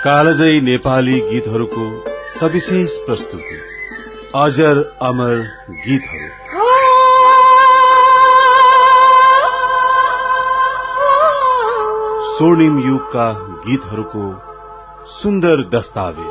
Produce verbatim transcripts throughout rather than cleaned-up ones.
कालजयी नेपाली गीतहरूको सविशेष प्रस्तुति अजर अमर गीतहरू। स्वर्णिम युगका गीतहरूको सुन्दर दस्तावेज।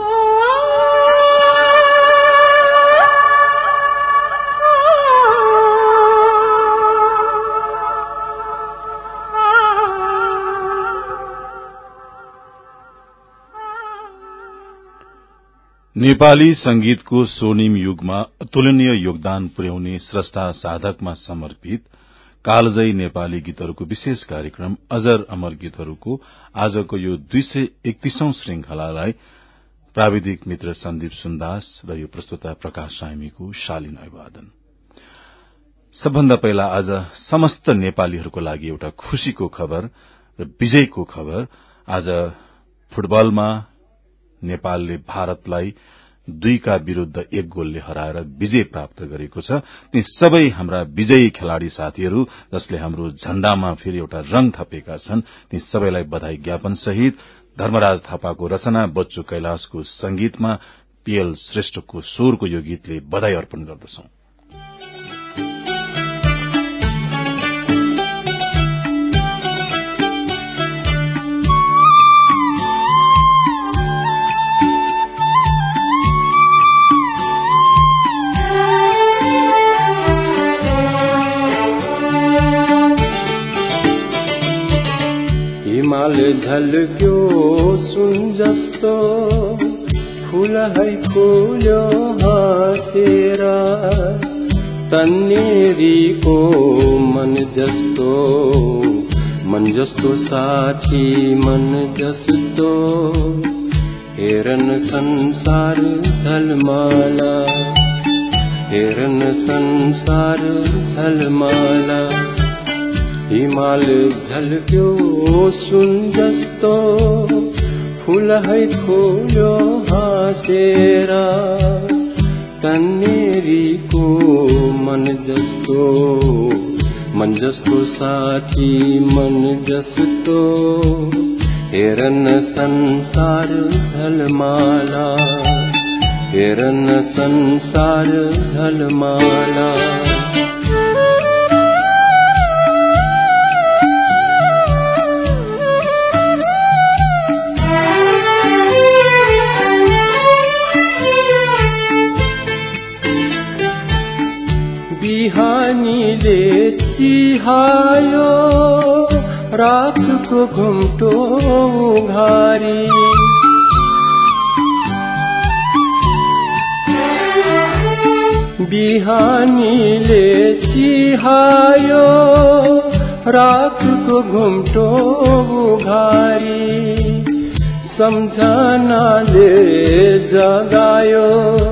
नेपाली संगीतको स्वर्णिम युगमा अतुलनीय योगदान पुर्याउने स्रष्टा साधकमा समर्पित कालजयी नेपाली गीतहरूको विशेष कार्यक्रम अजर अमर गीतहरूको आजको यो दुई सय एकतीसौं श्रृंखलालाई प्राविधिक मित्र सन्दीप सुन्दास र यो प्रस्तुता प्रकाश साइमीको शालीन अभिवादन। सबभन्दा पहिला आज समस्त नेपालीहरूको लागि एउटा खुशीको खबर र विजयको खबर। आज फुटबलमा नेपालले भारतलाई दुईका विरूद्ध एक गोलले हराएर विजय प्राप्त गरेको छ। ती सबै हाम्रा विजयी खेलाड़ी साथीहरू जसले हाम्रो झण्डामा फेरि एउटा रंग थपेका छन्, ती सबैलाई बधाई ज्ञापन सहित धर्मराज थापाको रचना, बच्चु कैलाशको संगीतमा पीएल श्रेष्ठको स्वरको यो गीतले बधाई अर्पण गर्दछौं। हिमाल झल्क्यो सुन जस्तो फूल है फूल्यो हाँसेर, तन्नेरीको मन जस्तो मन जस्तो साथी मन जस्तो, हेरन संसार झलमाला हेरन संसार झलमाला। हिमाल झल्क्यो सुन जस्तो फूल है फूल्यो हाँसेर, तन्नेरीको मन जस्तो मन जस्तो साथी मन जस्तो, हेरन संसार झलमाला हेरन संसार झलमाला। बिहानीले चिहायो रातको घुम्टो घारी, बिहानीले चिहायो रातको घुम्टो घारी, सम्झनाले जगायो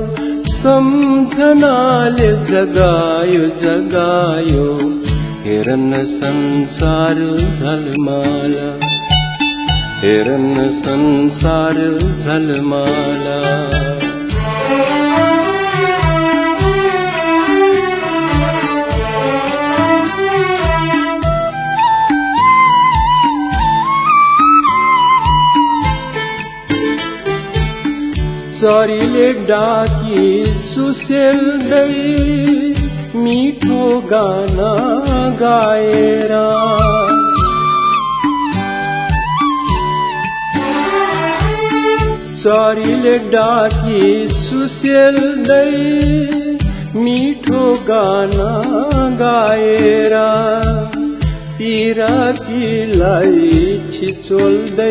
सम्झनाले जगायो जगायो, हेरन संसार झलमाला हेरन संसार झलमाला। चरीले डाकी सुसेल्दै मिठो गाना गाएर, चरीले डाकी सुसेल्दै मिठो गाना गाएर, पिरातीलाई छिचोल्दै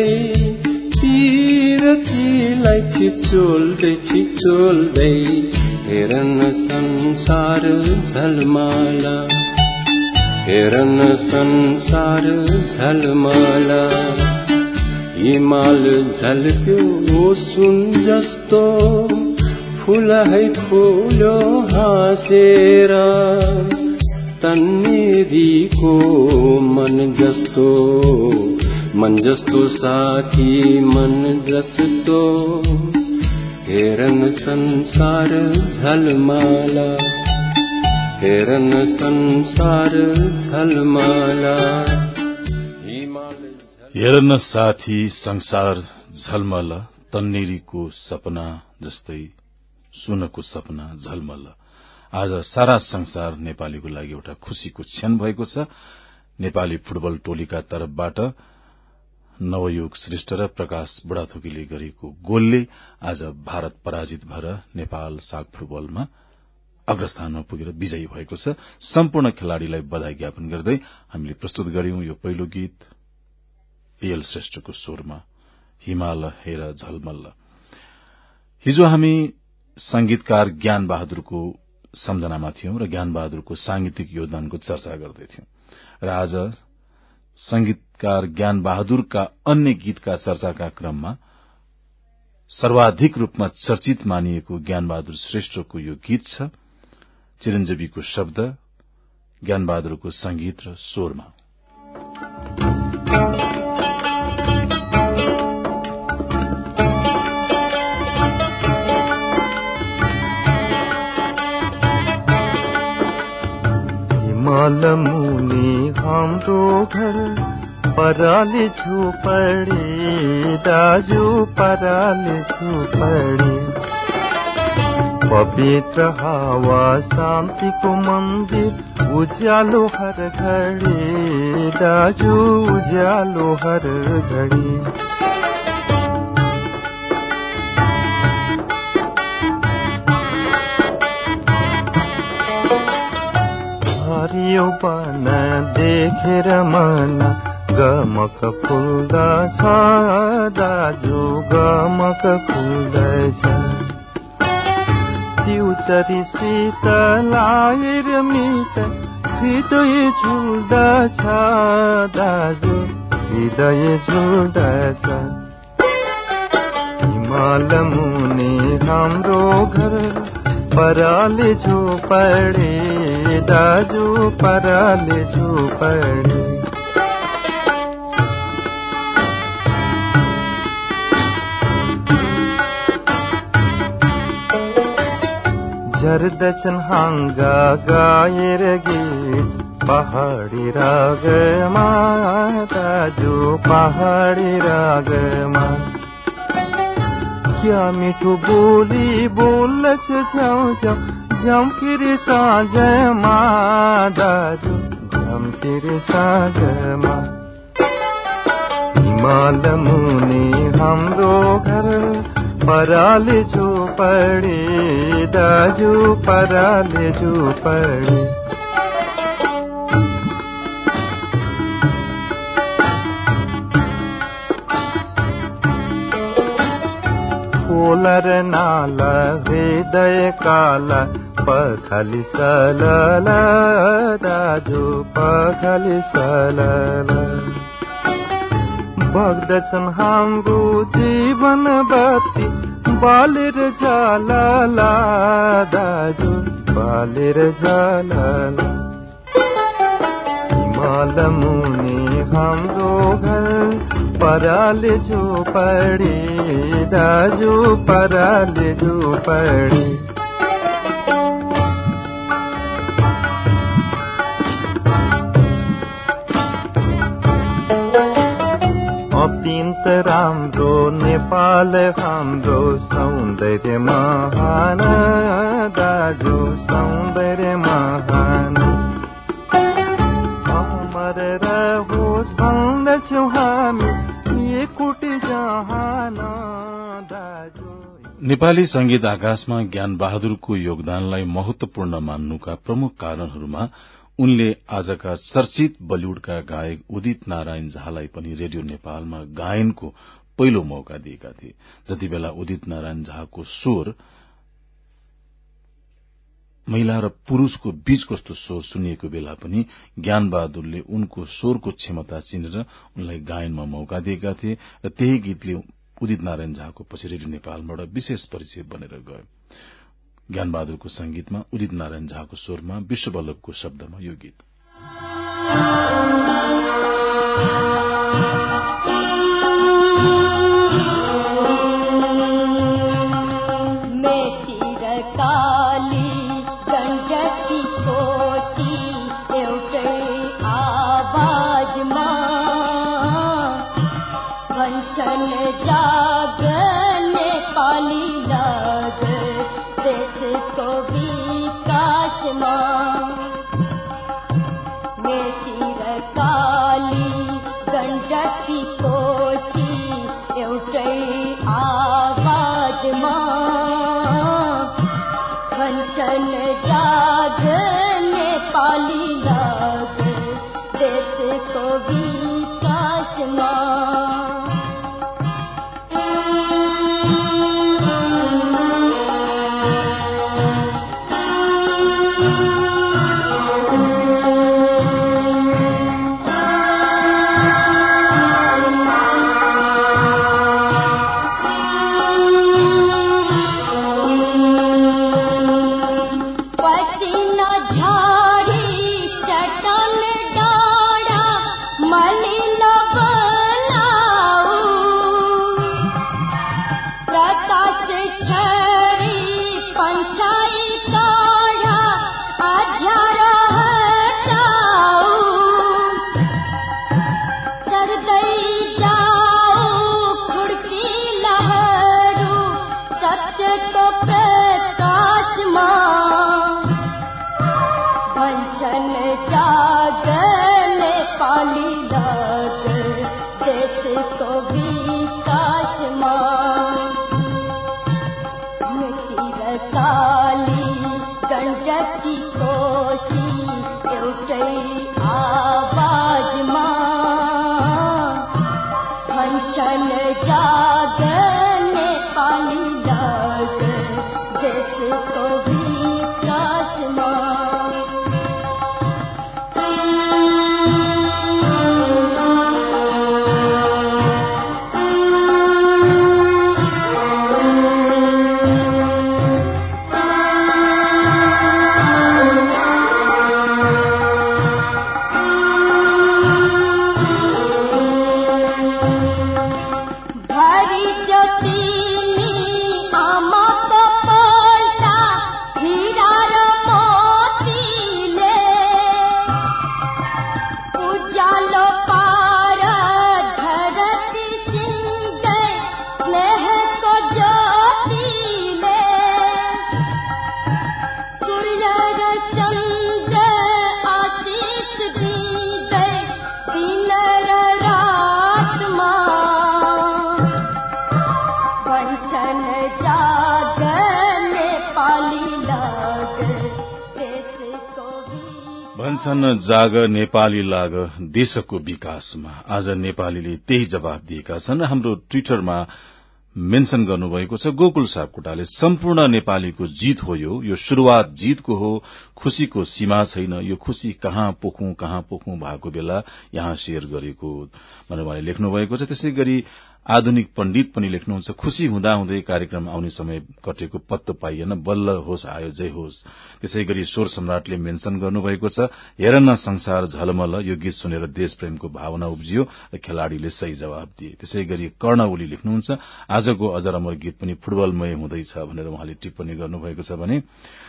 पिरतीलाई छिचोल्दै छिचोल्दै, हेरन संसार झलमाला हेरन संसार झलमाला। हिमाल झल्क्यो सुन जस्तो फूल है फूल्यो हाँसेर, तन्नेरीको मन जस्तो मन जस्तो साथी मन जस्तो, हेरन संसार झलमाला हेरन संसार झलमाला। हेरन साथी संसार झलमल तन्नेरीको सपना जस्तै सुनको सपना झलमल्ल। आज सारा संसार नेपालीको लागि एउटा खुशीको क्षण भएको छ। नेपाली फुटबल टोलीका तर्फबाट नवयुग श्रेष्ठ र प्रकाश बुढाथोकीले गरेको गोलले आज भारत पराजित भएर नेपाल साग फुटबलमा अग्रस्थानमा पुगेर विजयी भएको छ। सम्पूर्ण खेलाड़ीलाई बधाई ज्ञापन गर्दै हामीले प्रस्तुत गर्यौं यो पहिलो गीत पीएल श्रेष्ठको स्वरमा हिमाल हेर झलमल्ल। हिजो हामी संगीतकार ज्ञान बहादुरको सम्झनामा थियौं र ज्ञान बहादुरको सांगीतिक योगदानको चर्चा गर्दैथ्यौं र आज संगीतकार ज्ञान बहादुरका अन्य गीतका चर्चाका क्रममा सर्वाधिक रूपमा चर्चित मानिएको ज्ञान बहादुर श्रेष्ठको यो गीत छ। चिरञ्जीवीको शब्द, ज्ञान बहादुरको संगीत र स्वरमा। हिमाल मुनि हाम्रो घर पराली झोपडी, दाजु पराली झोपडी। पवित्र हावा शान्तिको मन्दिर उज्यालो हर घडी, दाजु उज्यालो हर घडी। हरियो बन देखेर मन गमक फुल्दछ, दाजु गमक फुल्दछ। दिउचरी शीतलाएर मित हृदय झुल्दछ, दाजु हृदय झुल्दछ। हिमाल मुनि हाम्रो घर पराली झोपडी, दाजु पराली झोपडी। झर्दछन् हाँगा गाएर गीत पहाडी रागमा, दाजु पहाडी रागमा। क्या मिठो बोली बोल्छ झ्याउ झ्याउ झम्किरी साँझमा, दाजु झम्किरी साँझमा। हिमाल मुनि हाम्रो घर पराली झोपडी, दाजु पराली झोपडी। खोलर नाला हृदय काला पखाली सलल, दाजु पखाली सलल। बग्दछन् हाम्रो जीवन बत्ती बालेर झलला, दाजु बालेर झलला। हिमाल मुनि हाम्रो घर पराली झोपडी, दाजु पराली झोपडी। अत्यन्त राम्रो नेपाल हाम्रो सौन्दर्य महान, दाजु सौन्दर्य महान। अमर रहोस् भन्दछौँ हामी एकोटी जहान, दाजु। नेपाली संगीत आकाशमा ज्ञान बहादुरको योगदानलाई महत्वपूर्ण मान्नुका प्रमुख कारणहरूमा उनले आजका चर्चित बलिउडका गायक उदित नारायण झालाई पनि रेडियो नेपालमा गायनको पहिलो मौका दिएका थिए। जति बेला उदित नारायण झाको स्वर महिला र पुरूषको बीच कस्तो स्वर सुनिएको बेला पनि ज्ञान बहादुरले उनको स्वरको क्षमता चिनेर उनलाई गायनमा मौका दिएका थिए र त्यही गीतले उदित नारायण झाको पछि रेडियो नेपालबाट विशेष परिचय बनेर गयो। ज्ञान बहादुरको संगीतमा उदित नारायण झाको स्वरमा विश्ववल्लभको शब्दमा यो गीत। जागन भन्छन् जाग नेपाली लाग देशको विकासमा। आज नेपालीले त्यही जवाब दिएका छन्। हाम्रो ट्विटरमा मेन्सन गर्नुभएको छ गोकुल सापकोटाले, सम्पूर्ण नेपालीको जीत हो यो यो शुरूआत जीतको हो, खुशीको सीमा छैन, यो खुशी कहाँ पोखौं कहाँ पोखौं भएको बेला यहाँ शेयर गरेको भनेर उहाँले लेख्नुभएको छ। त्यसै गरी आधुनिक पण्डित पनि लेख्नुहुन्छ, खुशी हुँदाहुँदै कार्यक्रम आउने समय कटेको पत्तो पाइएन, बल्ल होस् आयो जय होस्। त्यसै गरी स्वर सम्राटले मेन्सन गर्नुभएको छ, हेर न संसार झलमल, यो गीत सुनेर देशप्रेमको भावना उब्जियो र खेलाड़ीले सही जवाब दिए। त्यसै गरी कर्ण ओली लेख्नुहुन्छ, आजको अजर अमर गीत पनि फुटबलमय हुँदैछ भनेर उहाँले टिप्पणी गर्नुभएको छ भने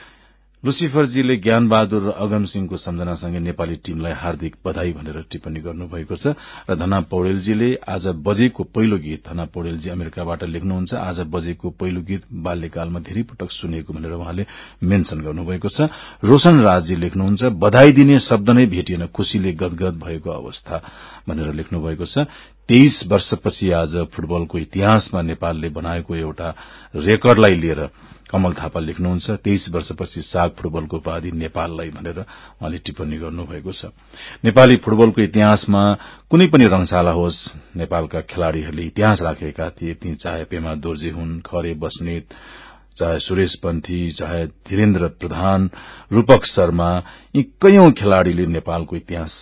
लुसिफरजीले ज्ञानबहादुर र अगम सिंहको सम्झनासँगै नेपाली टीमलाई हार्दिक बधाई भनेर टिप्पणी गर्नुभएको छ। र धना पौडेलजीले आज बजेको पहिलो गीत, धना पौडेलजी अमेरिकाबाट लेख्नुहुन्छ, आज बजेको पहिलो गीत बाल्यकालमा धेरै पटक सुनेको भनेर उहाँले मेन्सन गर्नुभएको छ। रोशन राजजी लेख्नुहुन्छ, बधाई दिने शब्द नै भेटिएन, खुशीले गदगद भएको अवस्था भनेर लेख्नुभएको छ। तेइस वर्षपछि आज फुटबलको इतिहासमा नेपालले बनाएको एउटा रेकर्डलाई लिएर कमल थापा लेख्नुहुन्छ, तेइस वर्षपछि साग फुटबलको उपाधि नेपाललाई भनेर उहाँले टिप्पणी गर्नुभएको छ। नेपाली फुटबलको इतिहासमा कुनै पनि रंगशाला होस्, नेपालका खेलाड़ीहरूले इतिहास राखेका थिए। ती चाहे पेमा दोर्जे हुन्, खरे बस्नेत, चाहे सुरेश पन्थी, चाहे धीरेन्द्र प्रधान, रूपक शर्मा, यी कैयौं खेलाड़ीले नेपालको इतिहास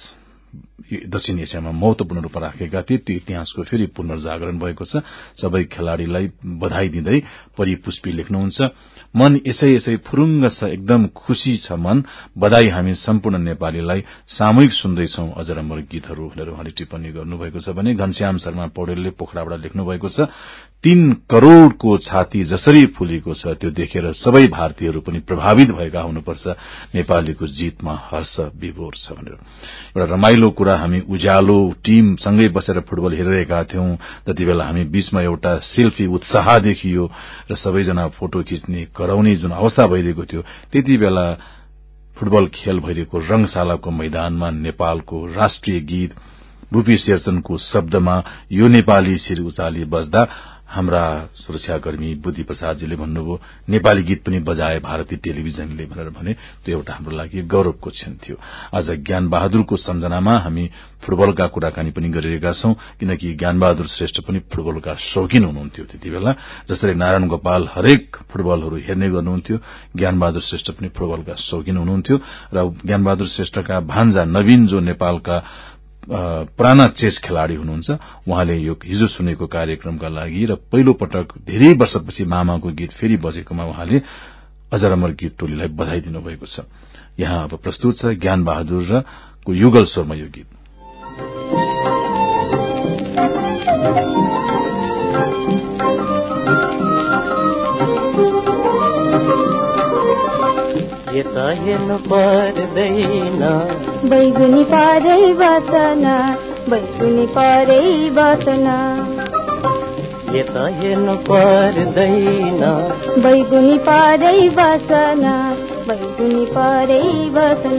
दक्षिण एसियामा महत्वपूर्ण रूपमा राखेका थिए। त्यो इतिहासको फेरि पुनर्जागरण भएको छ। सबै खेलाड़ीलाई बधाई दिँदै परिपुष्पी लेख्नुहुन्छ, मन यसै यसै फुरुङ्ग छ, एकदम खुशी छ मन, बधाई हामी सम्पूर्ण नेपालीलाई, सामूहिक सुन्दैछौं अजर अमर गीतहरू भनेर उहाँले टिप्पणी गर्नुभएको छ भने घनश्याम शर्मा पौडेलले पोखराबाट लेख्नुभएको छ, तीन करोड़को छाती जसरी फुलेको छ त्यो देखेर सबै भारतीयहरू पनि प्रभावित भएका हुनुपर्छ, नेपालीको जीतमा हर्ष विभोर छ भनेर। एउटा रमाइलो कुरा, हामी उज्यालो टीम सँगै बसेर फुटबल हेरिरहेका थियौं, त्यति बेला हामी बीचमा एउटा सेल्फी उत्साह देखियो र सबैजना फोटो खिच्ने कराउने जुन अवस्था भइरहेको थियो, त्यति बेला फुटबल खेल भइरहेको रंगशालाको मैदानमा नेपालको राष्ट्रिय गीत भूपी शेरचनको शब्दमा यो नेपाली शिर उचाली बज्दा हाम्रा सुरक्षाकर्मी बुद्धि प्रसादजीले भन्नुभयो, नेपाली गीत पनि बजाए भारतीय टेलिभिजनले भनेर भने, त्यो एउटा हाम्रो लागि गौरवको क्षण थियो। आज ज्ञान बहादुरको सम्झनामा हामी फुटबलका कुराकानी पनि गरिरहेका छौं, किनकि ज्ञान बहादुर श्रेष्ठ पनि फुटबलका शौकीन हुनुहुन्थ्यो त्यति बेला। जसरी नारायण गोपाल हरेक फुटबलहरू हेर्ने गर्नुहुन्थ्यो, ज्ञान बहादुर श्रेष्ठ पनि फुटबलका शौकीन हुनुहुन्थ्यो। र ज्ञान बहादुर श्रेष्ठका भान्जा नवीन जो नेपालका पुराना चेस खेलाड़ी हुनुहुन्छ, उहाँले यो हिजो सुनेको कार्यक्रमका लागि र पहिलो पटक धेरै वर्षपछि मामाको गीत फेरि बजेकोमा उहाँले अजर अमर गीत टोलीलाई बधाई दिनुभएको छ। यहाँ अब प्रस्तुत छ ज्ञान बहादुर र को युगल स्वरमा यो गीत। यता हेर्नु पर्दैन, बैगुनी पारै बसन, बैगुनी पारै बसन, यता हेर्नु पर्दैन, बैगुनी पारै बसन, बैगुनी पारै बसन,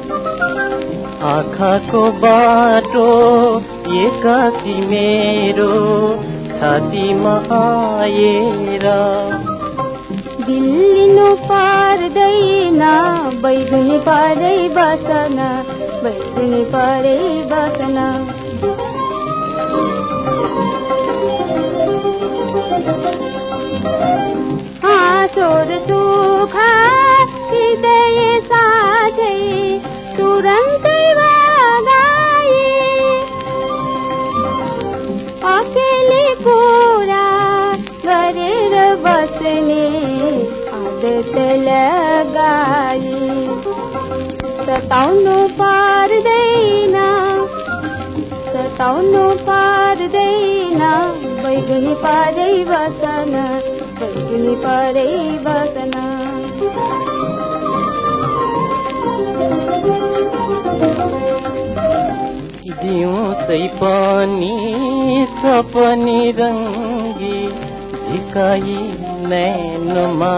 आँखाको बाटो एकासी मेरो छातीमा आएर दिल्लिनु पर्दैन, बैगुनी पारै बसन, बैगुनी पारै बसन, हाँसो र सुख हृदय साथै तुरन्तै भगाए, अकेले कुरा गरेर बस्ने आदत लगाए, सताउनु पर्दैन, सताउनु पर्दैन, बैगुनी पारै बसन, बैगुनी पारै बसन, दिउँसै पनि सपनी रङ्गी झिकाई नैनमा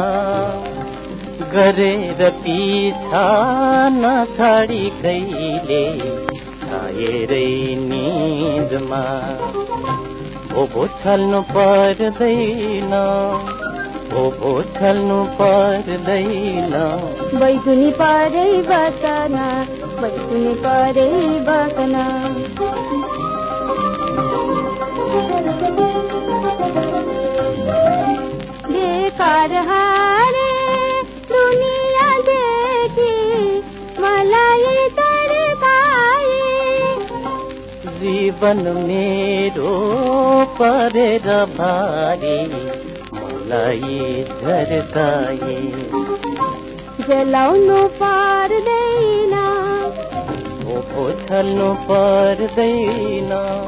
गरेर पिछा नछाडी कहिले छाएरै निजमा, भोभो छल्नु पर्दैन, भोभो छल्नु पर्दैन, बैगुनी पारै बसन, बैगुनी परे बसना बेकार हारे दुनिया देखी मलाई तडकाए जीवन मेरो परेर भारी मलाई झर्काए जलाउनु पर्दैन भोको छल्नु पर्दैन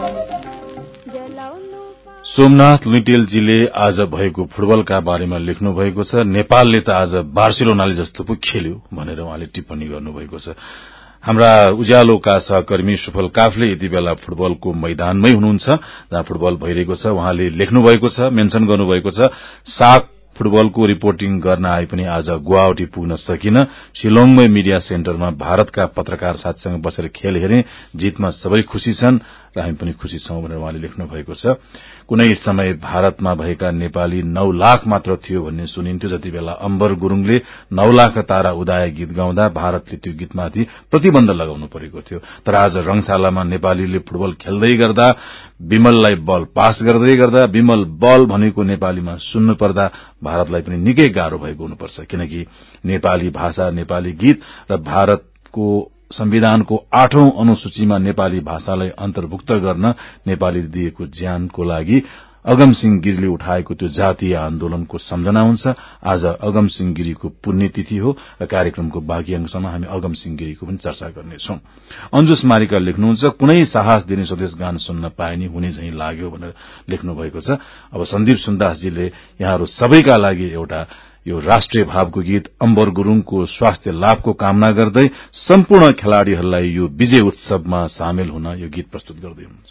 जलाउनु सोमनाथ लुइटेलजीले आज भएको फुटबलका बारेमा लेख्नु भएको छ। नेपालले त आज बार्सिलोनाले जस्तो पो खेल्यो भनेर उहाँले टिप्पणी गर्नुभएको छ। हाम्रा उज्यालोका सहकर्मी सुफल काफले यति बेला फुटबलको मैदानमै हुनुहुन्छ जहाँ फुटबल भइरहेको छ। उहाँले लेख्नु भएको छ, मेन्सन गर्नुभएको छ, साक फुटबलको रिपोर्टिङ गर्न आए पनि आज गुवाहाटी पुग्न सकिन। शिलोङमै मिडिया सेन्टरमा भारतका पत्रकार साथीसँग बसेर खेल हेरे, जितमा सबै खुशी छन् र हामी पनि खुशी छौं भनेर उहाँले लेख्नु भएको छ। कुनै समय भारतमा भएका नेपाली नौ लाख मात्र थियो भन्ने सुनिन्थ्यो। जति बेला अम्बर गुरूङले नौ लाख तारा उदाय गीत गाउँदा भारतले त्यो गीतमाथि प्रतिबन्ध लगाउनु परेको थियो। तर आज रंगशालामा नेपालीले फुटबल खेल्दै गर्दा, विमललाई बल पास गर्दै गर्दा, विमल बल भनेको नेपालीमा सुन्नु पर्दा भारतलाई पनि निकै गाह्रो भएको हुनुपर्छ। किनकि नेपाली भाषा, नेपाली गीत र भारतको संविधानको आठौं अनुसूचीमा नेपाली भाषालाई अन्तर्भुक्त गर्न नेपालीले दिएको ज्यानको लागि अगमसिंह गिरीले उठाएको त्यो जातीय आन्दोलनको सम्झना हुन्छ। आज अगमसिंह गिरीको पुण्यतिथि हो र कार्यक्रमको बाँकी अंशमा हामी अगमसिंह गिरीको पनि चर्चा गर्नेछौं। अन्जुस मारिका लेख्नुहुन्छ, कुनै साहस दिने स्वदेश गान सुन्न पाए नि हुने झैं लाग्यो भनेर लेख्नु भएको छ। अब सन्दीप सुन्दासजीले यहाँहरू सबैका लागि एउटा यो राष्ट्रिय भावको गीत अम्बर गुरूङको स्वास्थ्य लाभको कामना गर्दै सम्पूर्ण खेलाड़ीहरूलाई यो विजय उत्सवमा सामेल हुन यो गीत प्रस्तुत गर्दै हुनुहुन्छ।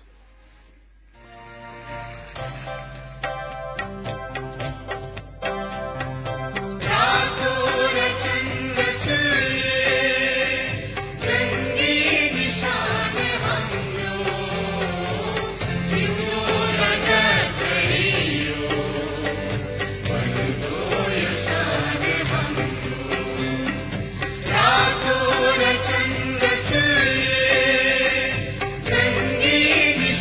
Thank you.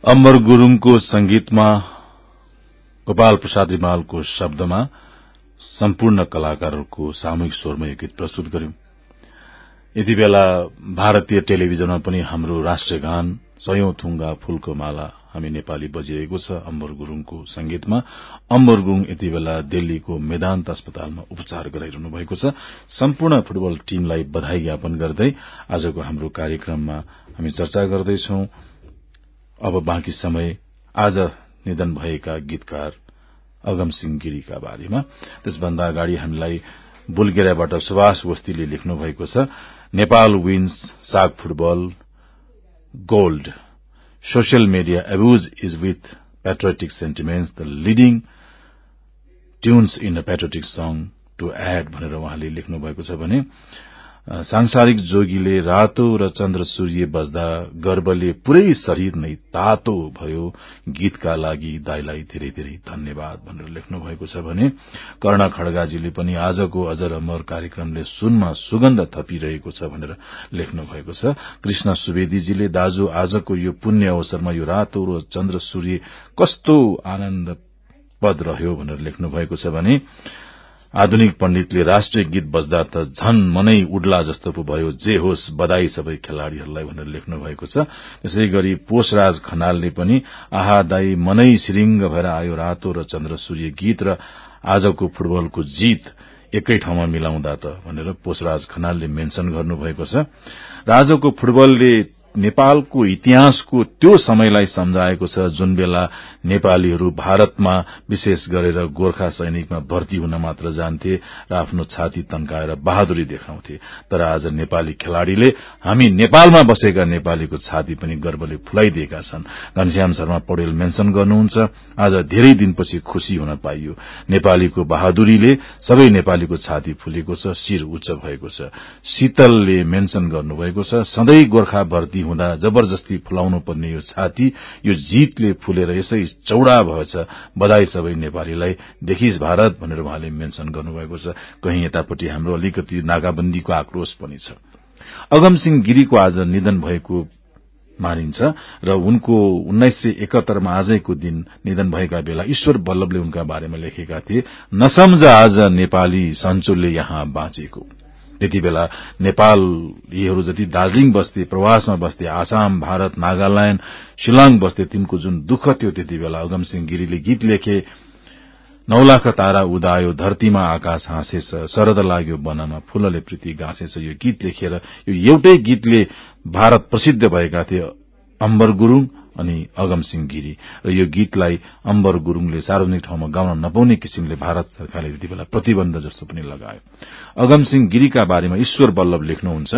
अमर गुरुङको संगीतमा गोपाल प्रसाद रिमालको शब्दमा सम्पूर्ण कलाकारहरूको सामूहिक स्वरमा यो गीत प्रस्तुत गर्यौं। यति बेला भारतीय टेलिभिजनमा पनि हाम्रो राष्ट्रिय गान सयौं थुङ्गा फूलको माला हामी नेपाली बजिरहेको छ अमर गुरुङको संगीतमा। अमर गुरुङ यति बेला दिल्लीको मेदान्त अस्पतालमा उपचार गराइरहनु भएको छ। सम्पूर्ण फुटबल टीमलाई बधाई ज्ञापन गर्दै आजको हाम्रो कार्यक्रममा हामी चर्चा गर्दैछौं। अब बाँकी समय आज निधन भएका गीतकार अगम सिंह गिरीका बारेमा। त्यसभन्दा अगाडि हामीलाई बुल्गेरियाबाट सुभाष वस्तीले लेख्नु भएको छ, Nepal wins SAG football gold, social media abuse is with patriotic sentiments, the leading tunes in a patriotic song to add भनेर उहाँले लेख्नु भएको छ भने सांसारिक जोगीले रातो र चन्द्र सूर्य बज्दा गर्वले पुरै शरीर नै तातो भयो, गीतका लागि दाइलाई धेरै धेरै धन्यवाद भनेर लेख्नु भएको छ भने कर्ण खड्गाजीले पनि आजको अजर अमर कार्यक्रमले सुनमा सुगन्ध थपिरहेको छ भनेर लेख्नु भएको छ। कृष्ण सुवेदीजीले दाजु आजको यो पुण्य अवसरमा यो रातो र चन्द्र सूर्य कस्तो आनन्दपद रह्यो भनेर लेख्नु भएको छ भने आधुनिक पण्डितले राष्ट्रिय गीत बज्दा त झन मनै उड्ला जस्तो पो भयो, जे होस् बधाई सबै खेलाड़ीहरूलाई भनेर लेख्नु भएको छ। त्यसै गरी पोषराज खनालले पनि आहा दाई मनै सिरिंग भएर आयो रातो र चन्द्र सूर्य गीत र आजको फुटबलको जीत एकै ठाउँमा मिलाउँदा त भनेर पोषराज खनालले मेन्सन गर्नुभएको छ। र आजको फुटबलले नेपालको इतिहासको त्यो समयलाई सम्झाएको छ जुन बेला नेपालीहरू भारतमा विशेष गरेर गोर्खा सैनिकमा भर्ती हुन मात्र जान्थे र आफ्नो छाती तन्काएर बहादुरी देखाउँथे। तर आज नेपाली खेलाड़ीले हामी नेपालमा बसेका नेपालीको छाती पनि गर्वले फुलाइदिएका छन्। घनश्याम शर्मा पौडेल मेन्सन गर्नुहुन्छ, आज धेरै दिनपछि खुशी हुन पाइयो, नेपालीको बहादुरीले सबै नेपालीको छाती फुलेको छ, शिर उच्च भएको छ। शीतलले मेन्सन गर्नुभएको छ, सधैँ गोर्खा भर्ती हुँदा जबरजस्ती फुलाउनु पर्ने यो छाती यो जीतले फुलेर यसै चौड़ा भएछ, बधाई सबै नेपालीलाई, देखिस भारत भनेर उहाँले मेन्सन गर्नुभएको छ। कहीं यतापट्टि हाम्रो अलिकति नाकाबन्दीको आक्रोश पनि छ। अगम सिंह गिरीको आज निधन भएको मानिन्छ र उनको उन्नाइस सय एकहत्तर मा आजैको दिन निधन भएका बेला ईश्वर बल्लभले उनका बारेमा लेखेका थिए, नसम्झ आज नेपाली सञ्चुलले यहाँ बाँचेको। त्यति बेला नेपालीहरू जति दार्जीलिङ बस्थे, प्रवासमा बस्थे, आसाम, भारत, नागाल्याण्ड, शिलाङ बस्थे, तिनको जुन दुःख थियो त्यति बेला अगम सिंह गिरीले गीत लेखे, नौ लाख तारा उदायो धरतीमा आकाश हाँसेछ, शरद लाग्यो वनमा फूलले प्रीति गाँसेछ। यो गीत लेखेर यो एउटै गीतले भारत प्रसिद्ध भएका थिए अम्बर गुरुङ अनि अगम सिंह गिरी र यो गीतलाई अम्बर गुरुङले सार्वजनिक ठाउँमा गाउन नपाउने किसिमले भारत सरकारले त्यति बेला प्रतिबन्ध जस्तो पनि लगायो। अगम सिंह गिरीका बारेमा ईश्वर बल्लभ लेख्नुहुन्छ,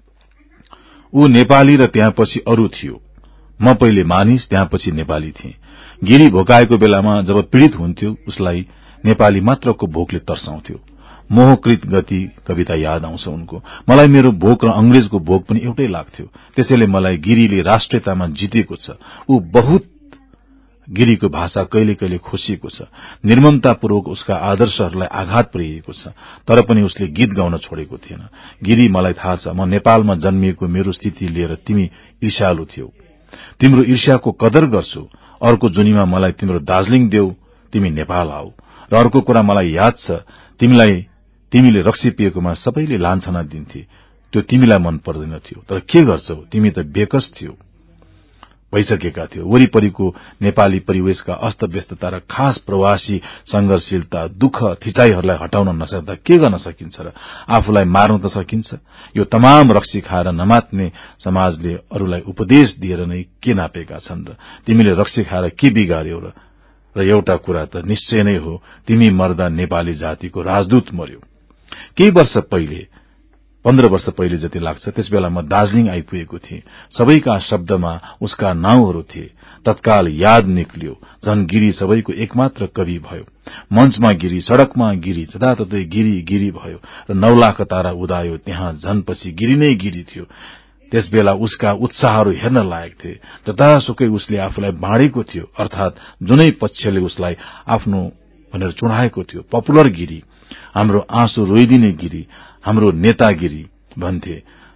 ऊ नेपाली र त्यहाँपछि अरू थियो, म पहिले मानिस त्यहाँपछि नेपाली थिए। गिरी भोकाएको बेलामा जब पीड़ित हुन्थ्यो उसलाई नेपाली मात्रको भोकले तर्साउँथ्यो। मोहकृत गति कविता याद आउँछ उनको। मलाई मेरो भोक र अंग्रेजको भोक पनि एउटै लाग्थ्यो, त्यसैले मलाई गिरीले राष्ट्रियतामा जितेको छ। ऊ बहुत गिरीको भाषा कहिले कहिले खोसिएको छ, निर्ममतापूर्वक उसका आदर्शहरूलाई आघात पुर्याइएको छ, तर पनि उसले गीत गाउन छोडेको थिएन। गिरी मलाई थाहा छ, म नेपालमा जन्मिएको मेरो स्थिति लिएर तिमी ईर्ष्यालु थियौ, तिम्रो ईर्ष्याको कदर गर्छु, अर्को जुनीमा मलाई तिम्रो दार्जीलिङ देऊ, तिमी नेपाल आऊ। र अर्को कुरा मलाई याद छ, तिमीलाई तिमीले रक्सी पिएकोमा सबैले लान्छना दिन्थे, त्यो तिमीलाई मन पर्दैन थियो, तर के गर्छौ, तिमी त बेकस थियो भइसकेका थियो। वरिपरिको नेपाली परिवेशका अस्तव्यस्तता र खास प्रवासी संघर्षशीलता दुःख थिचाईहरूलाई हटाउन नसक्दा के गर्न सकिन्छ र आफूलाई मार्न त सकिन्छ। यो तमाम रक्सी खाएर नमात्ने समाजले अरूलाई उपदेश दिएर नै के नापेका छन् र तिमीले रक्सी खाएर के बिगार्यौ र र एउटा कुरा त निश्चय नै हो, तिमी मर्दा नेपाली जातिको राजदूत मर्यो। केही वर्ष पहिले पन्ध्र वर्ष पहिले जति लाग्छ त्यसबेला म दार्जीलिङ आइपुगेको थिएँ। सबैका शब्दमा उसका नाउँहरू थिए। तत्काल याद निक्लियो, झन गिरी सबैको एकमात्र कवि भयो। मञ्चमा गिरी, सड़कमा गिरी, जताततै गिरी गिरी भयो र नौ लाख तारा उदायो, त्यहाँ झन पछि गिरी नै गिरी थियो। त्यसबेला उसका उत्साहहरू हेर्न लायक थिए। जतासुकै उसले आफूलाई बाँडेको थियो, अर्थात जुनै पक्षले उसलाई आफ्नो भनेर चुनाएको थियो। पपुलर गिरी, हाम्रो आँसु रोइदिने गिरी, हाम्रो नेतागिरी भन्थे।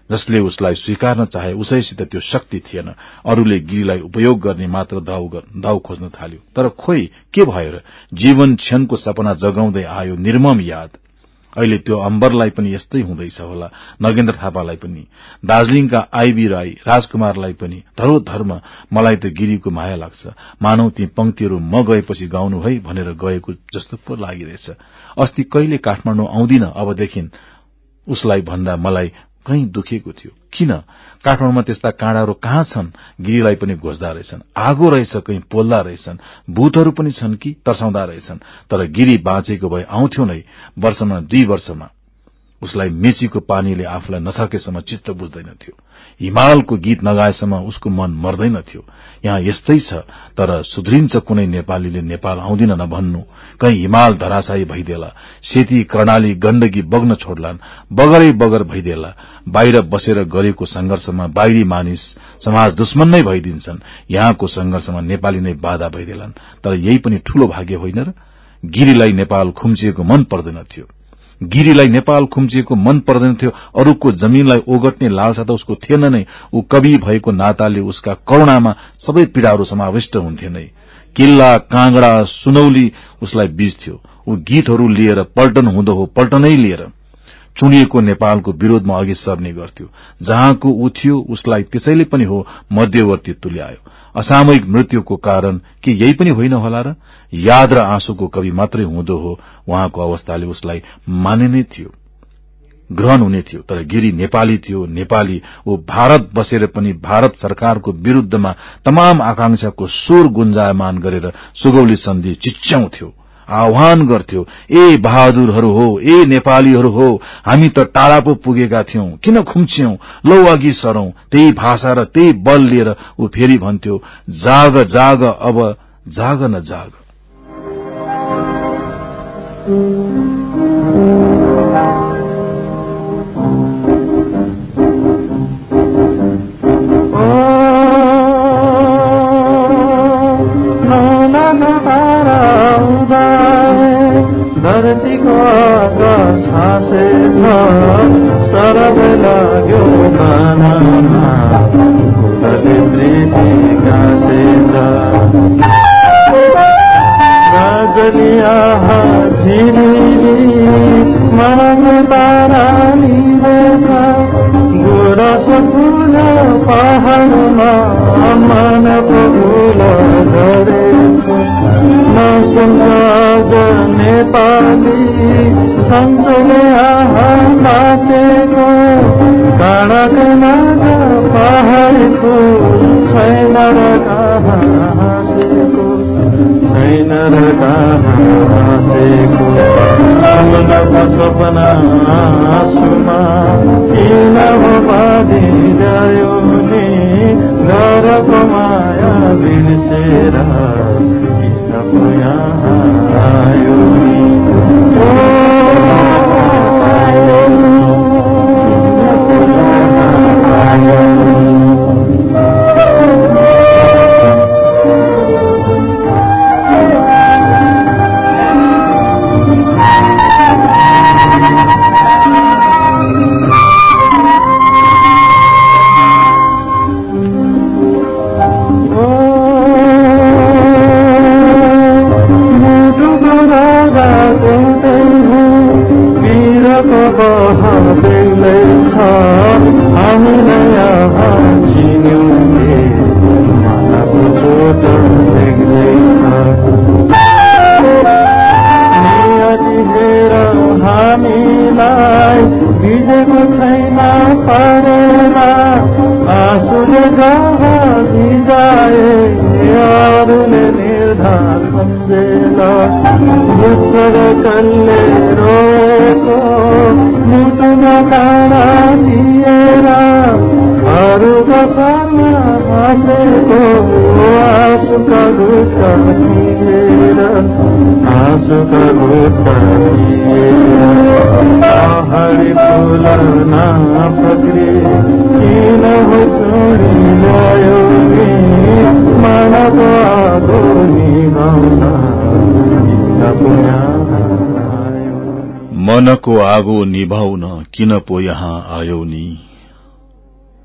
जसले उसलाई स्वीकार्न चाहे उसैसित त्यो शक्ति थिएन। अरूले गिरीलाई उपयोग गर्ने मात्र दाउ दाउ खोज्न थाल्यो। तर खोइ के भयो र? जीवन क्षणको सपना जगाउँदै आयो निर्मम याद। अहिले त्यो अम्बरलाई पनि यस्तै हुँदैछ होला, नगेन्द्र थापालाई पनि, दार्जीलिङका आईबी राई, राजकुमारलाई पनि। धरोधर्म मलाई त गिरीको माया लाग्छ। मानौ ती पंक्तिहरू म गएपछि गाउनु है भनेर गएको जस्तो पो लागिरहेछ। अस्ति कहिले काठमाडौँ आउँदिन अबदेखि उसलाई भन्दा मलाई कहीं दुखेको थियो। किन? काठमाडौँमा त्यस्ता काँडाहरू कहाँ छन्? गिरीलाई पनि घोज्दा रहेछन्। आगो रहेछ, कहीं पोल्दा रहेछन्। भूतहरू पनि छन् कि तर्साउँदा रहेछन्। तर गिरी बाँचेको भए आउँथ्यो नै। वर्षमा दुई वर्षमा उसलाई मेचीको पानीले आफूलाई नसकेसम्म चित्त बुझ्दैनथ्यो। हिमालको गीत नगाएसम्म उसको मन मर्दैनथ्यो। यहाँ यस्तै छ। तर सुध्रिन्छ कुनै नेपालीले नेपाल आउँदिन नभन्नु। कहीं हिमाल धराशायी भइदेला, सेती कर्णाली गण्डकी बग्न छोड्लान्, बगरै बगर भइदेला। बाहिर बसेर गरेको संघर्षमा बाहिरी मानिस समाज दुश्मन नै भइदिन्छन्। यहाँको संघर्षमा नेपाली नै बाधा भइदेलान्। तर यही पनि ठूलो भाग्य होइन र? गिरीलाई नेपाल खुम्चिएको मन पर्दैनथ्यो। गिरीलाई नेपाल खुम्चिएको मन पर्दैनथ्यो। अरूको जमिनलाई ओगट्ने लालसा त उसको थिएन नै। ऊ कवि भएको नाताले उसका करुणामा सबै पीड़ाहरू समाविष्ट हुन्थे नै। किल्ला, काँगडा, सुनौली उसलाई बीज्थ्यो। ऊ गीतहरू लिएर पल्टन हुँदो हो पल्टनै लिएर चुनिएको नेपालको विरोधमा अघि सर्ने गर्थ्यो। जहाँको ऊ थियो उसलाई त्यसैले पनि हो मध्यवर्ती तुल्यायो। असामयिक मृत्युको कारण के यही पनि होइन होला र? याद र आँसुको कवि मात्रै हुँदो हो। उहाँको अवस्थाले उसलाई माने नै थियो, ग्रहण हुने थियो। तर गिरी नेपाली थियो। नेपाली ऊ भारत बसेर पनि भारत सरकारको विरूद्धमा तमाम आकांक्षाको स्वर गुन्जायमान गरेर सुगौली सन्धि चिच्याउँथ्यो, आह्वान गर्थ्यो। ए बहादुरहरू हो, ए नेपालीहरू हो, हामी त टाढा पो पुगेका थियौं, किन खुम्च्यौं, लौ अघि सरौं। त्यही भाषा र त्यही बल लिएर ऊ फेरि भन्थ्यो, जाग जाग अब जाग न जाग। धरतीको आकाशे छ सरब लाग्यो मानामा फुलले प्रीति गाँसेछ गाजलिया झिलिली मनङ तारा लिँदैछ गुराँस फुल पहाडमा मानको फुल झरेछ नसुङ्ग नेपाली सन्चले आहा मातेको काँडक नाग पहाडी फुल छैन र कहाँ हाँसेको छैन र कहाँ हाँसेको सुनको सपना आँसुमा किन हो बाँधिरह्यो नि घरको माया बिर्सेर किन पो यहाँ आयो नि मनको आगो निभाउन किन पो यहाँ आयो नि।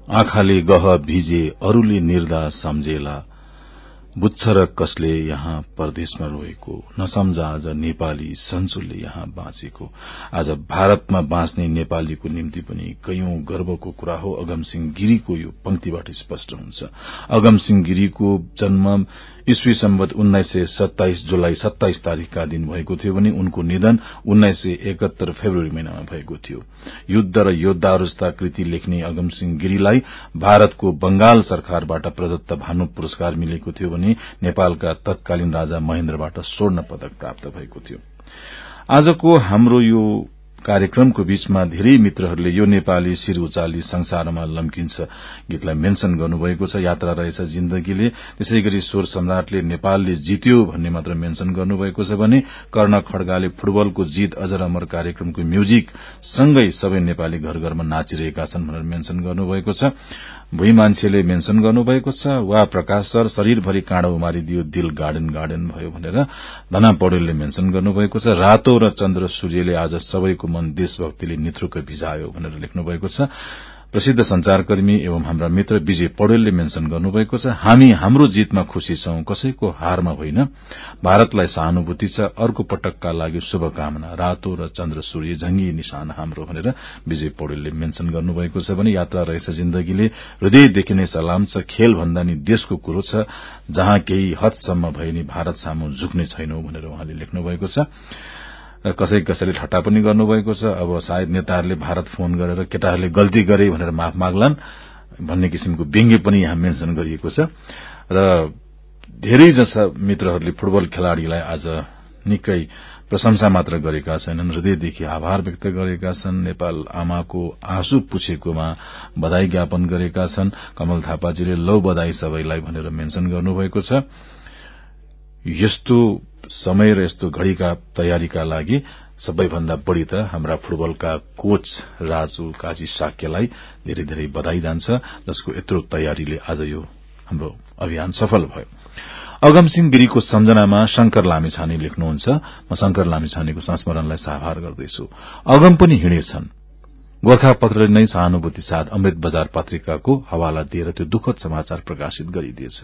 आँखाले गह भिजे अरूले निर्दा सम्झेला बुझ्छ र कसले यहाँ परदेशमा रोएको नसम्झ आज नेपाली सन्चुलले यहाँ बाँचेको। आज भारतमा बाँच्ने नेपालीको निम्ति पनि कैयौं गर्वको कुरा हो। अगमसिंह गिरीको यो पंक्तिबाट स्पष्ट हुन्छ। अगमसिंह गिरीको जन्म ईस्वी सम्वत उन्नाइस सय सत्ताइस जुलाई सत्ताइस तारीकका दिन भएको थियो भने उनको निधन उन्नाइस सय एकहत्तर फेब्रुअरी महिनामा भएको थियो। युद्ध र योद्धाहरू जस्ता कृति लेख्ने अगमसिंह गिरीलाई भारतको बंगाल सरकारबाट प्रदत्त भानु पुरस्कार मिलेको थियो भने नेपालका तत्कालीन राजा महेन्द्रबाट स्वर्ण पदक प्राप्त भएको थियो। आजको हाम्रो यो कार्यक्रमको बीचमा धेरै मित्रहरूले यो नेपाली शिर उचाली संसारमा लम्किन्छ गीतलाई मेन्सन गर्नुभएको छ। यात्रा रहेछ जिन्दगीले। त्यसैगरी स्वर सम्राटले नेपालले जित्यो भन्ने मात्र मेन्सन गर्नुभएको छ भने कर्ण खड्गाले फुटबलको जीत अजर अमर कार्यक्रमको म्युजिक सँगै सबै नेपाली घर घरमा नाचिरहेका छन् भनेर मेन्सन गर्नुभएको छ। भुइँ मान्छेले मेन्सन गर्नुभएको छ। वा प्रकाश सर शरीरभरि काँडो उमारिदियो दिल गार्डन गार्डन भयो भनेर धना पौडेलले मेन्सन गर्नुभएको छ। रातो र चन्द्र सूर्यले आज सबैको मन देशभक्तिले निथुर्क भिजायो भनेर लेख्नु भएको छ। प्रसिद्ध संचारकर्मी एवं हाम्रा मित्र विजय पौडेलले मेन्सन गर्नुभएको छ। हामी हाम्रो जितमा खुशी छौं, कसैको हारमा होइन। भारतलाई सहानुभूति छ, अर्को पटकका लागि शुभकामना, रातो र चन्द्र सूर्य झंगी निशान हाम्रो भनेर विजय पौडेलले मेन्सन गर्नुभएको छ भने यात्रा रहेछ जिन्दगीले हृदयदेखि नै सलाम छ। खेल भन्दा नि देशको कुरो छ, जहाँ केही हदसम्म भए नि भारत सामु झुक्ने छैनौ भनेर उहाँले लेख्नु भएको छ। कसै कसैले ठट्टा पनि गर्नुभएको छ। अब सायद नेताहरूले भारत फोन गरेर केटाहरूले गल्ती गरे भनेर माफ माग्लान् भन्ने किसिमको व्यङ्ग्य पनि यहाँ मेन्सन गरिएको छ। र धेरै जस्ता मित्रहरूले फुटबल खेलाड़ीलाई आज निकै प्रशंसा मात्र गरेका छैनन्, हृदयदेखि आभार व्यक्त गरेका छन्। नेपाल आमाको आँसु पुछेकोमा बधाई ज्ञापन गरेका छन्। कमल थापाजीले लौ बधाई सबैलाई भनेर मेन्सन गर्नुभएको छ। यस्तो समय र यस्तो घड़ीका तयारीका लागि सबैभन्दा बढ़ी त हाम्रा फुटबलका कोच राजु काजी साक्यलाई धेरै धेरै बधाई जान्छ, जसको यत्रो तयारीले आज यो हाम्रो अभियान सफल भयो। अगमसिंह गिरीको सम्झनामा शंकर लामिछाने लेख्नुहुन्छ। म शंकर लामिछानेको संस्मरणलाई साभार गर्दैछु। अगम पनि हिँडेछन्। गोर्खापत्रले नै सहानुभूति साथ अमृत बजार पत्रिकाको हवाला दिएर त्यो दुःखद समाचार प्रकाशित गरिदिएछ।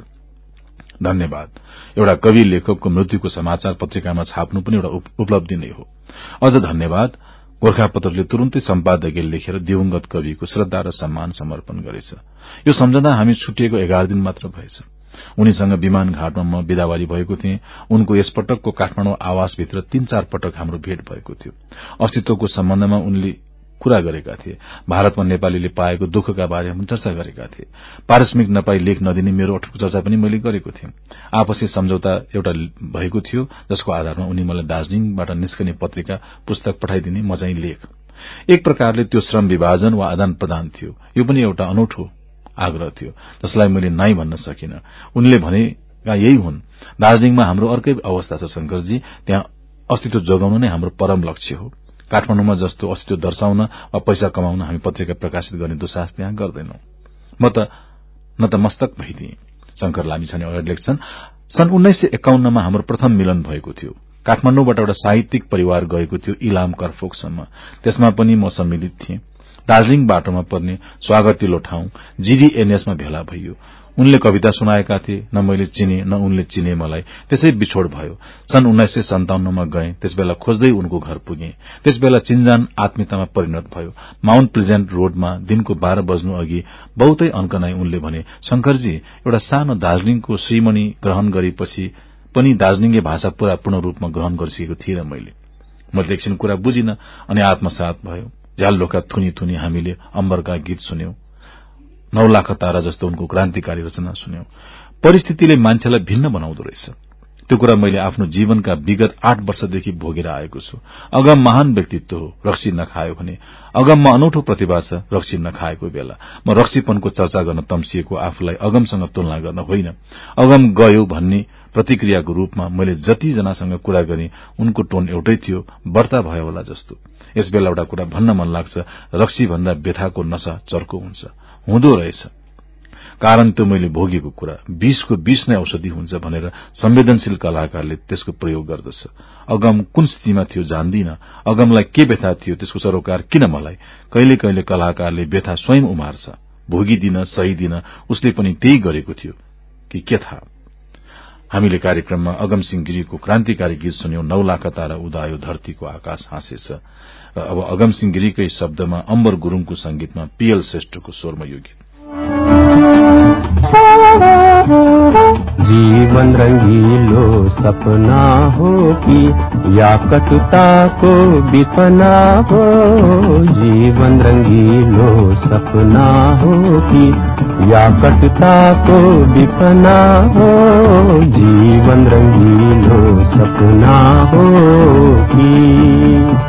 धन्यवाद। एउटा कवि लेखकको मृत्युको समाचार पत्रिकामा छाप्नु पनि एउटा उपलब्धि नै हो। अझ धन्यवाद, गोर्खापत्रले तुरुन्तै सम्पादकीय लेखेर दिवंगत कविको श्रद्धा र सम्मान समर्पण गरेछ। यो सम्झना हामी छुटिएको एघार दिन मात्र भएछ। उनीसँग विमान घाटमा म बिदावारी भएको थिएँ। उनको यसपटकको काठमाडौँ आवासभित्र तीन चार पटक हाम्रो भेट भएको थियो। अस्तित्वको सम्बन्धमा उनले कुरा गरेका थिए। भारतमा नेपालीले पाएको दुःखका बारेमा चर्चा गरेका थिए। पारिश्रमिक नपाई लेख नदिने मेरो अठोटको चर्चा पनि मैले गरेको थिएँ। आपसी सम्झौता एउटा भएको थियो, जसको आधारमा उनी मलाई दार्जीलिङबाट निस्कने पत्रिका पुस्तक पठाइदिने, म चाहिँ लेख। एक प्रकारले त्यो श्रम विभाजन वा आदान प्रदान थियो। यो पनि एउटा अनौठो आग्रह थियो, जसलाई मैले नाई भन्न सकिन। उनले भनेका यही हुन्, दार्जीलिङमा हाम्रो अर्कै अवस्था छ शंकरजी, त्यहाँ अस्तित्व जोगाउनु नै हाम्रो परम लक्ष्य हो। काठमाडौँमा जस्तो अस्तित्व दर्शाउन वा पैसा कमाउन हामी पत्रिका प्रकाशित गर्ने दुसाहस त्यहाँ गर्दैनौं। म त नतमस्तक भइदिएँ। शंकर लामिछाने अगाडि लेख्छन्, सन् उन्नाइस सय एकाउन्नमा हाम्रो प्रथम मिलन भएको थियो। काठमाडौँबाट एउटा साहित्यिक परिवार गएको थियो इलाम करफोकसम्म। त्यसमा पनि म सम्मिलित थिएँ। दार्जीलिङ बाटोमा पर्ने स्वागतिलो ठाउँ जीडीएनएसमा भेला भइयो। उनले कविता सुनाएका थिए, न मैले चिने न उनले चिने मलाई। त्यसै बिछोड भयो। सन् उन्नाइस सय सन्ताउन्नमा गए। त्यसबेला खोज्दै उनको घर पुगे। त्यसबेला चिन्जान आत्मीयतामा परिणत भयो। माउन्ट प्लेजेन्ट रोडमा दिनको बाह्र बज्नु अघि बहुतै अन्कनाई उनले भने, शंकरजी, एउटा सानो दार्जीलिङको श्रीमणी ग्रहण गरेपछि पनि दार्जीलिङे भाषा पूरा पूर्ण रूपमा ग्रहण गरिसकेको थिएन मैले। मैले एकछिन कुरा बुझिन अनि आत्मसात भयो। झ्यालढोका थुनी थुनी हामीले अम्बरका गीत सुन्यौं। नौ लाख तारा जस्तो उनको क्रान्तिकारी रचना सुन्यौं। परिस्थितिले मान्छेलाई भिन्न बनाउँदो रहेछ। त्यो कुरा मैले आफ्नो जीवनका विगत आठ वर्षदेखि भोगेर आएको छु। अगम महान व्यक्तित्व हो, रक्सी नखायो भने। अगममा अनौठो प्रतिभा छ, रक्सी नखाएको बेला। म रक्सीपनको चर्चा गर्न तम्सिएको आफूलाई अगमसँग तुलना गर्न होइन। अगम गयो भन्ने प्रतिक्रियाको रूपमा मैले जति जनासँग कुरा गरेँ, उनको टोन एउटै थियो, व्रता भयो होला जस्तो। यसबेला एउटा कुरा भन्न मन लाग्छ, रक्सी भन्दा व्यथाको नशा चर्को हुन्छ, हुँदो रहेछ। कारण त्यो मैले भोगेको कुरा, विषको विष नै औषधि हुन्छ भनेर संवेदनशील कलाकारले त्यसको प्रयोग गर्दछ। अगम कुन स्थितिमा थियो जान्दिन। अगमलाई के व्यथा थियो त्यसको सरोकार किन मलाई। कहिले कहिले कलाकारले व्यथा स्वयं उमार्छ, भोगिदिन सहिदिन उसले पनि त्यही गरेको थियो कि के थाहा। हामीले कार्यक्रममा अगमसिंह गिरीको क्रान्तिकारी गीत सुन्यौं, नौ लाख तारा उदायो धरतीको आकाश हाँसेछ। र अब अगमसिंह गिरीकै शब्दमा अम्बर गुरूङको संगीतमा पीएल श्रेष्ठको स्वरमा यो गीत। जीवन रंगीलो सपना हो कि या कटुता को विपना हो, जीवन रंगीलो सपना हो कि या कटुता को विपना हो, जीवन रंगीलो सपना हो कि।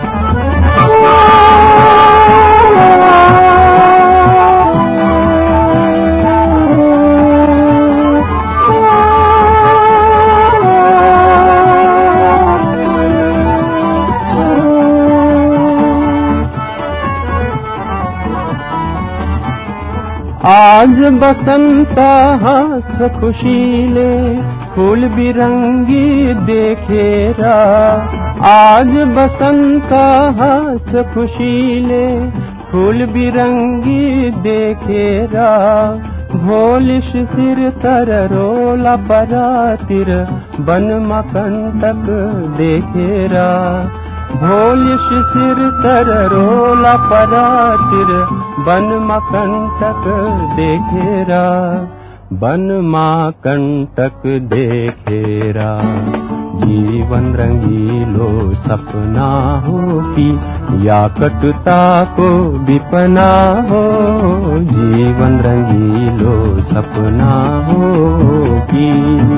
आज बसंत हंस खुशीले फूल बिरंगी देखेरा, आज बसंत हंस खुशीले फूल बिरंगी देखेरा, भोलिश सिर तर रोला परातिर बन मकंटक देखेरा, भोलिश सिर तर रोला परातिर बन मकंटक देखेरा, बन कंटक देखेरा, जीवन रंगीलो सपना हो कि या कटुता को विपना हो, जीवन रंगीलो सपना हो कि।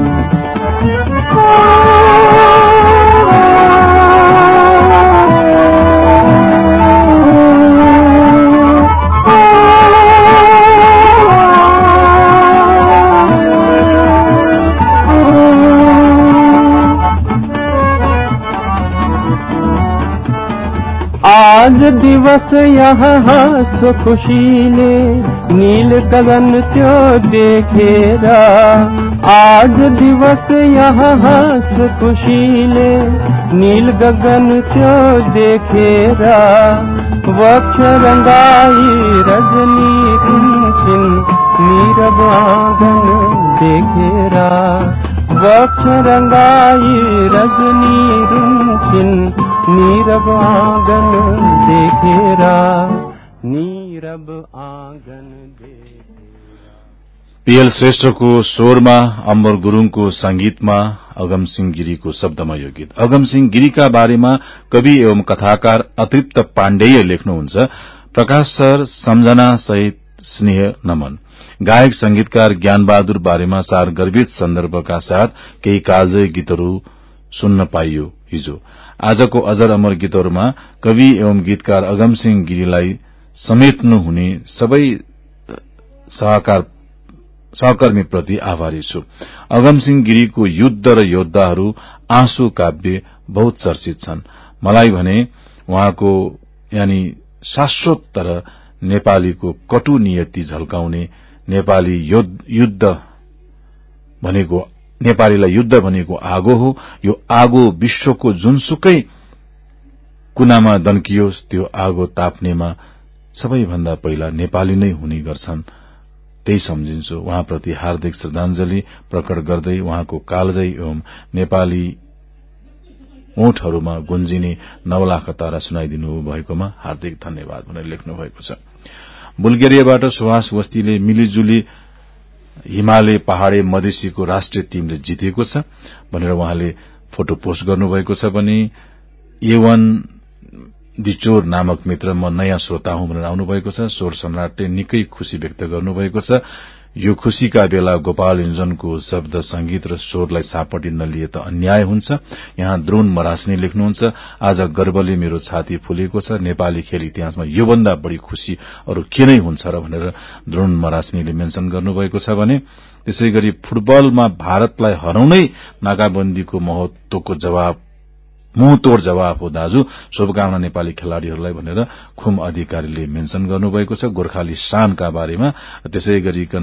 आज दिवस यहाँ हंस खुशीले नील गगन त्यो देखेरा, आज दिवस यहाँ हंस खुशीले नील गगन त्यो देखेरा, वक्ष रंगाई रजनी रिंचिन नीरव आंगन देखेरा, वक्ष रंगाई रजनी रिंचिन नीरव आंगन देखेरा, नीरव आंगन देखेरा। पीएल श्रेष्ठको स्वरमा, अम्बर गुरूङको संगीतमा, अगमसिंह गिरीको शब्दमा यो गीत। अगमसिंह गिरीका बारेमा कवि एवं कथाकार अतृप्त पाण्डेय लेख्नुहुन्छ, प्रकाश सर सम्झना सहित स्नेह नमन। गायक संगीतकार ज्ञानबहादुर बारेमा सार गर्भित सन्दर्भका साथ केही कालजयी गीतहरू सुन्न पाइयो हिजो। आजको अजर अमर गीतहरूमा कवि एवं गीतकार अगमसिंह गिरीलाई समेट्नुहुने सबै सहकार सहकर्मीप्रति आभारी छु। अगमसिंह गिरीको युद्ध र योद्धाहरू आँसु काव्य बहुत चर्चित छन्। मलाई भने उहाँको यानी शाश्वत तर नेपालीको कटु नियति झल्काउने नेपाली युद्ध भनेको नेपालीलाई युद्ध भनेको आगो हो। यो आगो विश्वको जुनसुकै कुनामा दन्कियोस्, त्यो आगो ताप्नेमा सबैभन्दा पहिला नेपाली नै हुने गर्छन्, त्यही सम्झिन्छु। उहाँप्रति हार्दिक श्रद्धाञ्जली प्रकट गर्दै उहाँको कालजयी एवं नेपाली ओठहरूमा गुन्जिने नौ लाख तारा सुनाइदिनु भएकोमा हार्दिक धन्यवाद भनेर लेख्नु भएको छ। बुल्गेरियाबाट सुभाष वस्तीले मिलिजुली हिमालय पहाडे मधेसीको राष्ट्रिय टीमले जितेको छ भनेर उहाँले फोटो पोस्ट गर्नुभएको छ भने एवन दिचोर नामक मित्र म नयाँ श्रोता हुँ भनेर आउनुभएको छ। स्वर सम्राटले निकै खुशी व्यक्त गर्नुभएको छ। यो खुशीका बेला गोपाल इन्जनको शब्द संगीत र स्वरलाई सापटी नलिए त अन्याय हुन्छ। यहाँ द्रोण मरासनी लेख्नुहुन्छ, आज गर्वले मेरो छाती फुलेको छ। नेपाली खेल इतिहासमा योभन्दा बढी खुशी अरू के नै हुन्छ र भनेर द्रोण मरासनीले मेन्सन गर्नुभएको छ भने त्यसैगरी फुटबलमा भारतलाई हराउनै नाकाबन्दीको महत्वको जवाब मुहतोड़ जवाब हो दाजु, शुभकामना नेपाली खेलाड़ीहरूलाई भनेर खुम अधिकारीले मेन्सन गर्नुभएको छ। गोर्खाली शानका बारेमा त्यसै गरिकन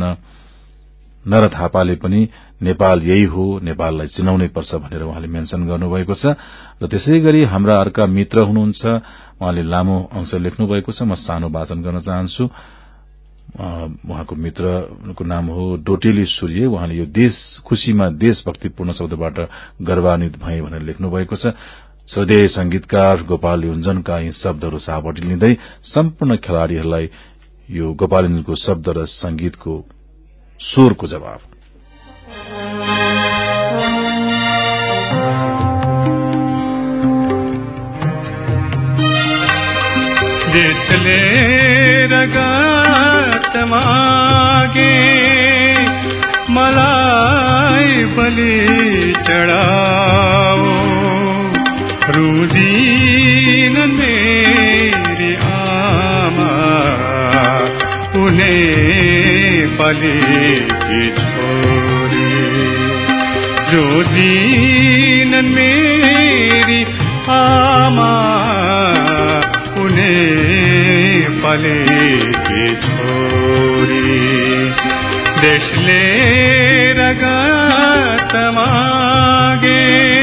नर थापाले पनि नेपाल यही हो, नेपाललाई चिनाउनै पर्छ भनेर उहाँले मेन्सन गर्नुभएको छ। र त्यसै गरी हाम्रा अर्का मित्र हुनुहुन्छ, उहाँले लामो अंश लेख्नुभएको छ, म सानो वाचन गर्न चाहन्छु। उहाँको मित्रको नाम हो डोटेली सूर्य। उहाँले यो देश खुशीमा देशभक्तिपूर्ण शब्दबाट गर्वान्वित भए भनेर लेख्नु भएको छ। श्रद्धेय संगीतकार गोपाल युञ्जनका यी शब्दहरू साबटी लिँदै सम्पूर्ण खेलाड़ीहरूलाई यो गोपाल युञ्जनको शब्द र संगीतको स्वरको जवाब। देशले रगत मागे मलाई बलि चढ़ाओ, रुदीन मेरी आमा उन्हें पले की छोरी, रुदीन मेरी आमा पले की छोरी, देशले रगत मागे।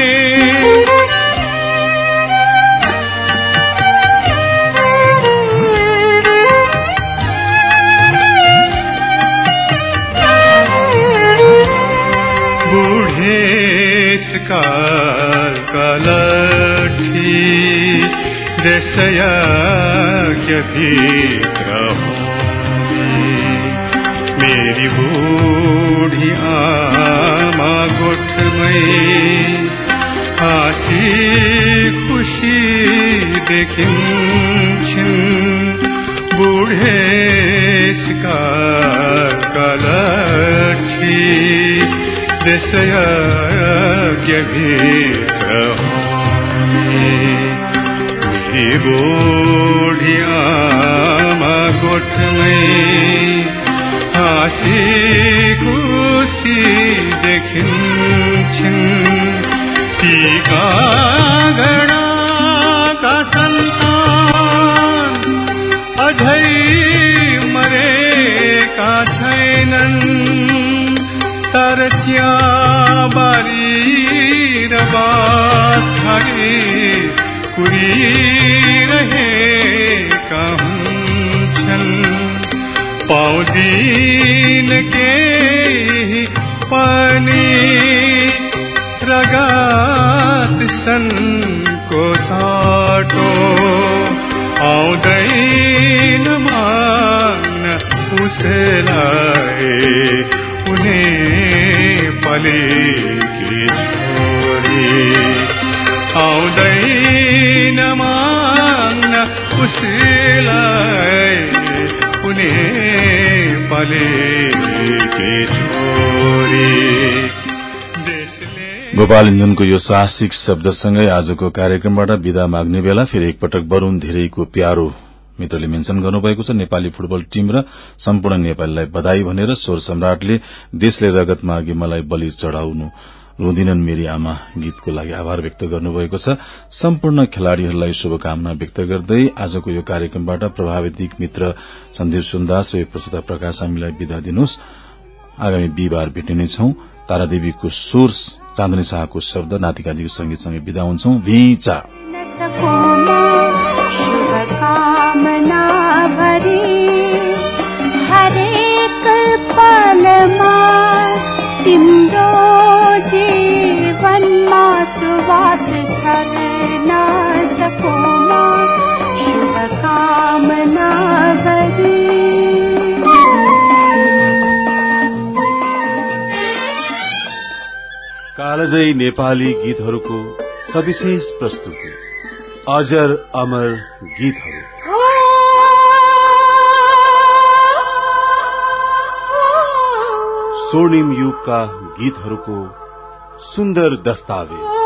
बूढ़े शिकार का लठी देशया के भीतर होंगी, मेरी बूढ़ी आमा गुठ में हासी खुशी देखिन्छन्, बूढ़े शिकार का लठी देशया के भीतर होंगी, मेरी बूढ़ी आमा गोठ में हासी खुशी देखिन्छन्, टीका गणा का संतान अझै मरेका छैनन्, तर चियाबारी र बाँसघारी कुरिरहेका हुन्छन्, पाउँदिन केही पनि रगत स्तनको साटो, आउँदैन मान उसलाई उन्हें पलेकी छोरी, आउँदैन मान उसलाई उन्हें पलेकी छोरी। गोपाल युञ्जनको यो साहसिक शब्दसँगै आजको कार्यक्रमबाट विदा माग्ने बेला फेरि एकपटक वरूण धेरैको प्यारो मित्रले मेन्सन गर्नुभएको छ। नेपाली फुटबल टीम र सम्पूर्ण नेपालीलाई बधाई भनेर स्वर सम्राटले देशले रगत मागे मलाई बलि चढ़ाउनु रुदिनन् मेरी आमा गीतको लागि आभार व्यक्त गर्नुभएको छ। सम्पूर्ण खेलाड़ीहरूलाई शुभकामना व्यक्त गर्दै आजको यो कार्यक्रमबाट प्रभावित मित्र सन्दीप सुन्दास र प्रस्तुता प्रकाश हामीलाई विदा दिनुहोस्। आगामी बिहिबार भेट्ने छौं। तारादेवीको सुर, चाँदनी शाहको शब्द, नातिकाजीको संगीतसँगै विदा हुन्छौं। भिचा शुभकामना भरी हरेक पलमा तिम्रो जीवनमा सुवास छर्न सकोमा, शुभकामना भरी। कालजयी नेपाली गीतहरूको सविशेष प्रस्तुति अजर अमर गीतहरू। स्वर्णिम युगका गीतहरूको सुन्दर दस्तावेज।